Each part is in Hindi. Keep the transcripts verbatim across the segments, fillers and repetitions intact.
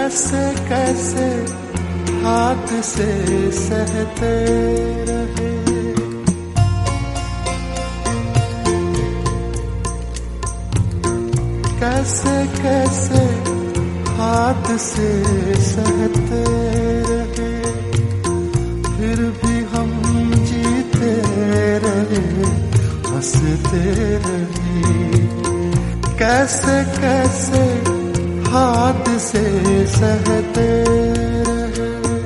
कैसे कैसे हाथ से सहते रहे। कैसे कैसे हाथ से सहते रहे, फिर भी हम जीते रहे, हंसते रहे। कैसे कैसे हाथ से सहते रहे।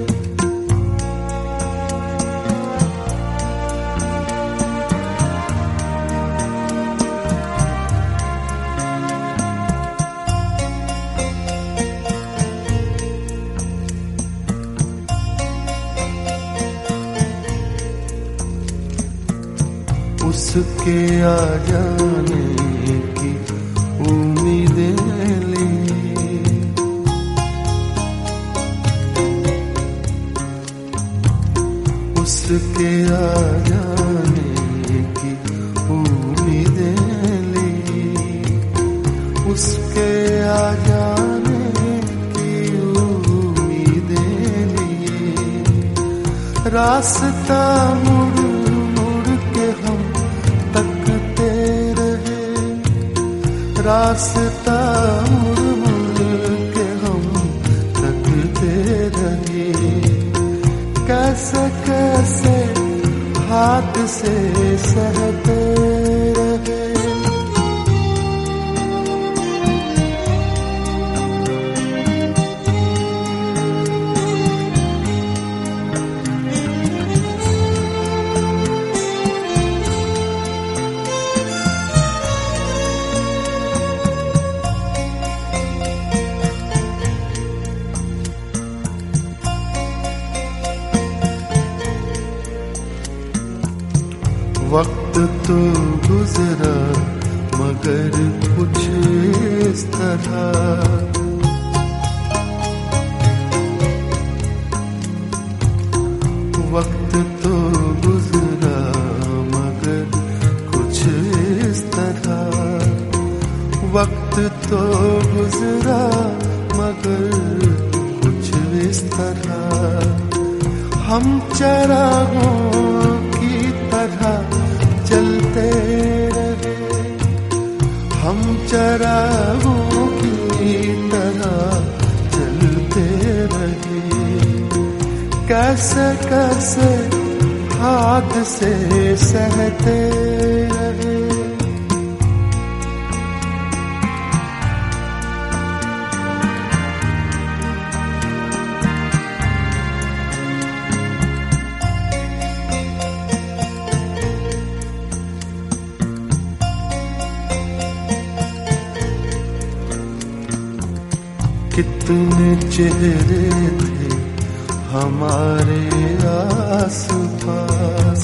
उसके आ जाने की उम्मीदें ली, उसके आ जाने की उम्मीदें ली, उसके आ जाने की उम्मीदें ली। रास्ता मुड़ मुड़ के हम तकते रहे, रास्ता मुड़ मुड़ के हम तकते रहे। कैसे कैसे हाथ से सहते रहे। वक्त तो गुजरा मगर कुछ इस तरह, वक्त तो गुजरा मगर कुछ इस तरह, वक्त तो गुजरा मगर कुछ इस तरह। हम चरागों की तरह चलते रहे, हम चरागों की तरह चलते रहे। कैसे कैसे हाथ से सहते रहे। कितने चेहरे थे हमारे आस पास,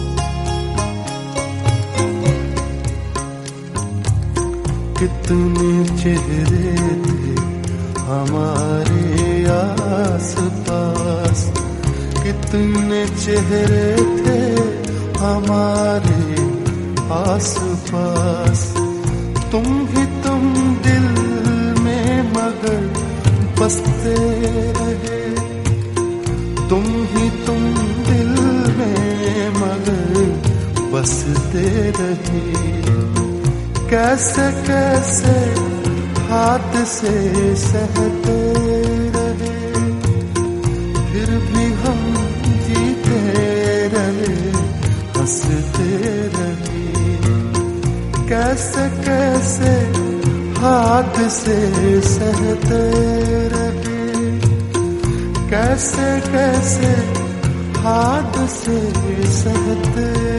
कितने चेहरे थे हमारे आस पास, कितने चेहरे थे हमारे आस पास। तुम ही तुम दिल में मगर बसते रहे, तुम ही तुम दिल में मगर बसते रहे। कैसे कैसे हाथ से सहते रहे, फिर भी हम जीते रहे, हंसते रहे। कैसे कैसे हाथ से सहते रहे, कैसे कैसे हाथ से सहते